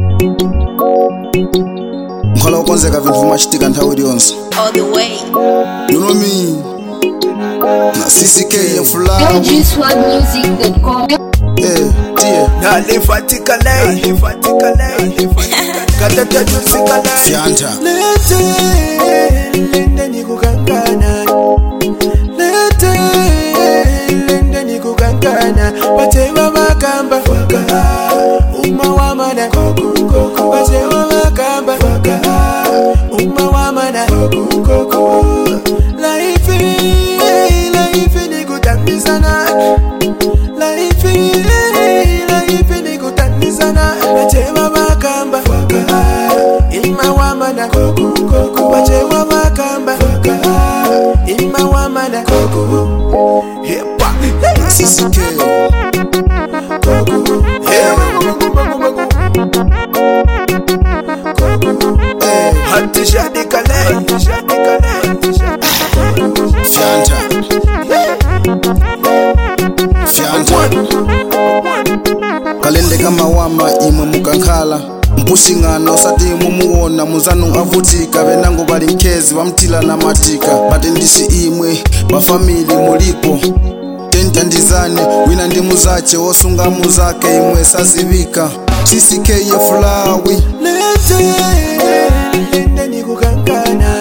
Mkhala ukonzeka vintu vimachitika nthawi iliyonse. All the way. You know me. Na CCK ya Fulawi. Music.com. Dear. Nalifatika lei. Katata tusika lei. Fianta. Lende nikukankana. Lende nikukankana. Watewa makamba. Uma wamana. Watewa makamba. Uma wamana. Life nikutandizana. Life nikutandizana. Watewa makamba. Ima wamana. Watewa makamba. Ima wamana. Hepa CCK. Hati shadi kale. Fianta. Kalende kama wama imwe mukankhala mpushingana usati mumuona muzanu avutika venango bali nkezi vamtila na matika patendisi imwe mafamili mulipo tentandizane wina ndi muzache wosunga muzake imwe sazivika CCK ya Fulawi. Lende nikukankana.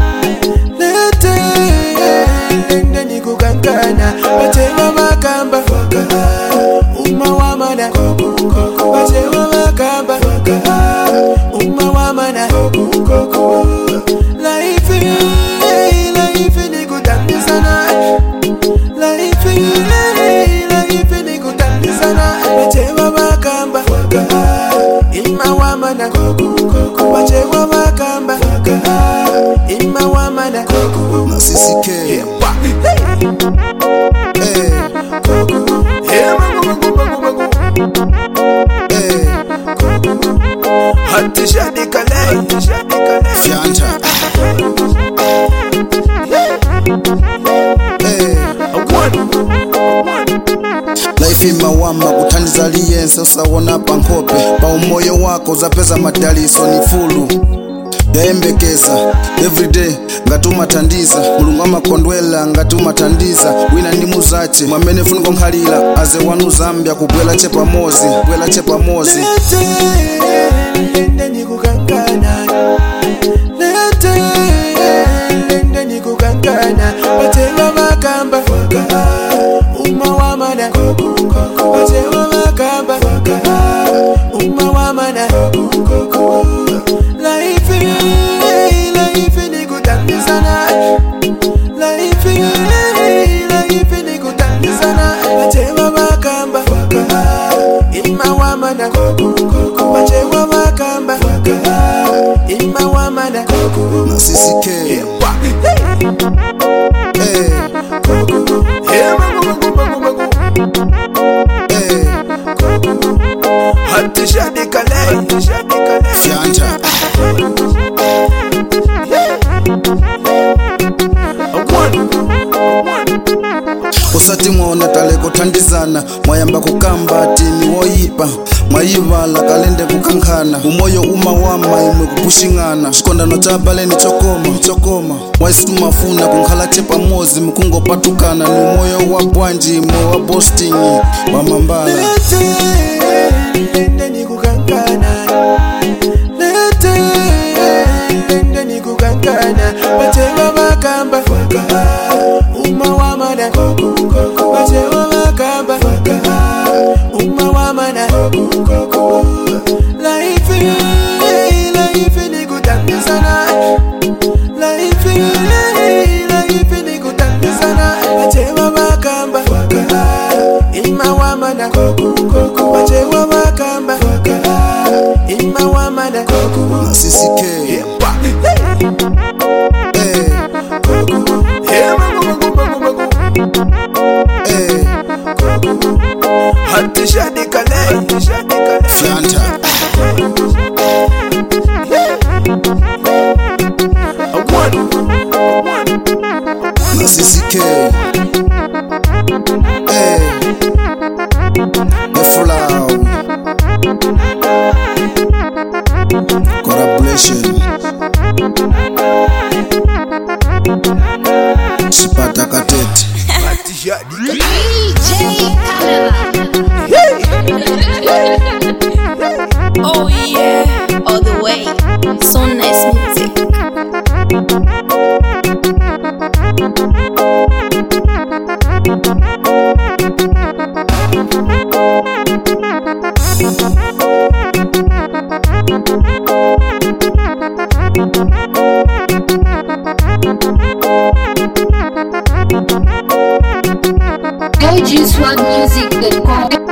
Lende nikukankana. Watewa makamba. Uma wamana. Watewa makamba. Uma wamana. Life nikutandizana. Life nikutandizana. Watewa makamba. Ima wamana. Watewa makamba. Ima wamana. Na CCK. Hati shadi kale. Fianta. Life imawama kuthandiza liyense usawona pankhope pa umoyo wako zapeza madaliso ni fulu yayembekeza everyday ngatumathandiza mulungu amakondwela ngatumathandiza wina ndi muzache mwamene funika nkhalira aze wanu Zambia kubwela chepamozi Lende nikukankana. Lende nikukankana. Watewa makamba. Uma wamana. Watewa makamba. Uma wamana. Life nikutandizana. Life nikutandizana. Watewa makamba. Ima wamana. Watewa makamba. Ima wamana. na CCK. Hati shadi kale. Fianta. Usati mwona tale kuthandizana mwayamba kukamba ati ni woyipa mwayivala kalende kukankhana umoyo umawama imwe kupushingana chikondano cha baleni chokoma mwaisimafuna kunkhala chepamozi mukungopatukana ni umoyo wa bwanji imwe wa posting wa mambala. Lende nikukankana. Lende nikukankana. Watewa makamba. Uma wamana. Watewa makamba. Uma wamana. Life nikutandizana. Life nikutandizana. Watewa makamba. Ima wamana. Watewa makamba. Collaboration Sipata Katete Oh yeah, all the way. So nice music. GoGSwagmusic.com